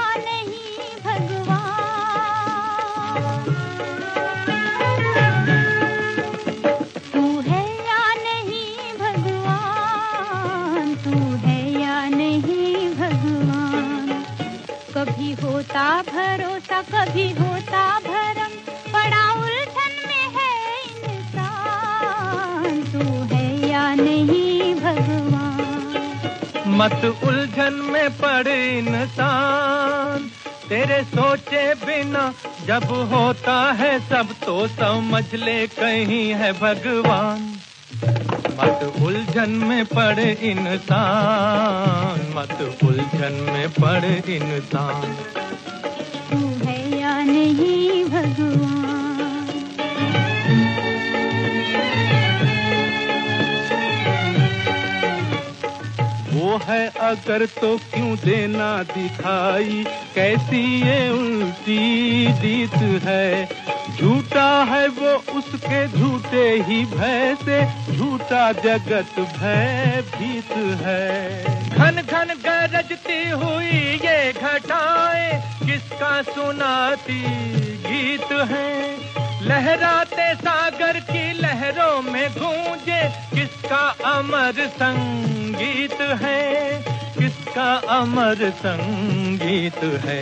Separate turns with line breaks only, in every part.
नहीं भगवान, तू है या नहीं भगवान, तू है या नहीं भगवान। कभी होता भरोसा कभी होता भरम, बड़ा उलझन में है इंसान, तू है या नहीं भगवान।
मत उलझन में पड़े इंसान, तेरे सोचे बिना जब होता है सब तो समझ ले कहीं है भगवान। मत उलझन में पड़े इंसान, मत उलझन में पड़े इंसान,
तू है या नहीं भगवान।
वो है अगर तो क्यों देना दिखाई, कैसी ये उल्टी जीत है। झूठा है वो उसके झूठे ही भय से, झूठा जगत भय भीत है। घन घन गरजती हुई ये घटाएं किसका सुनाती गीत है। लहराते सागर की लहरों में गूंजे किसका अमर संगीत है, किसका अमर संगीत है।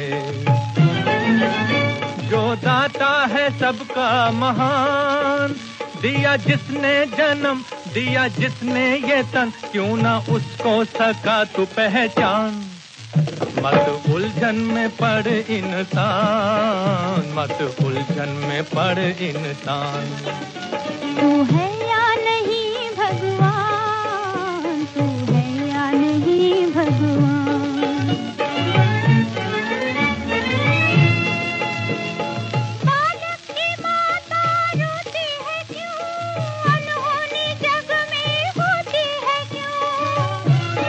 जो दाता है सबका महान, दिया जिसने जन्म दिया जिसने ये तन, क्यों ना उसको सका तू पहचान। मत उलझन में पड़ इंसान, मत उलझन में पड़ इंसान,
तू है या नहीं भगवान, तू है या नहीं भगवान। बालक की माता रोती है क्यों, अनहोनी जग में होती है क्यों।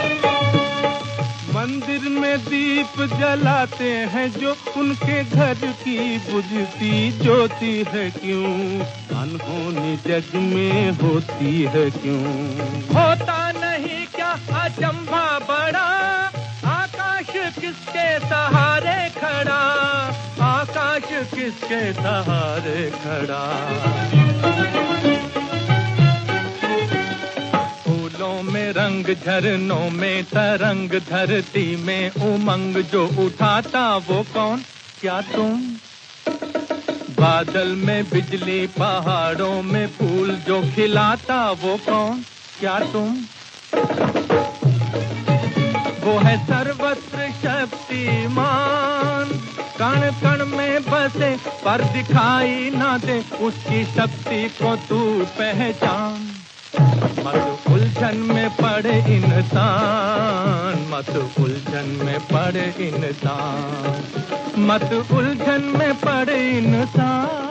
मंदिर में दीप जलाते हैं जो, उनके घर की बुझती ज्योति है क्यों। अनहोनी जग में होती है क्यों। होता नहीं क्या अचंभा बड़ा, आकाश किसके सहारे खड़ा, आकाश किसके सहारे खड़ा। में रंग झरनों में तरंग, धरती में उमंग जो उठाता वो कौन, क्या तुम। बादल में बिजली पहाड़ों में फूल जो खिलाता वो कौन, क्या तुम। वो है सर्वत्र शक्तिमान, कण कण में बसे पर दिखाई ना दे, उसकी शक्ति को तू पहचान। मत उलझन में पड़े इंसान, मत उलझन में पड़े इंसान, मत उलझन में पड़े इंसान।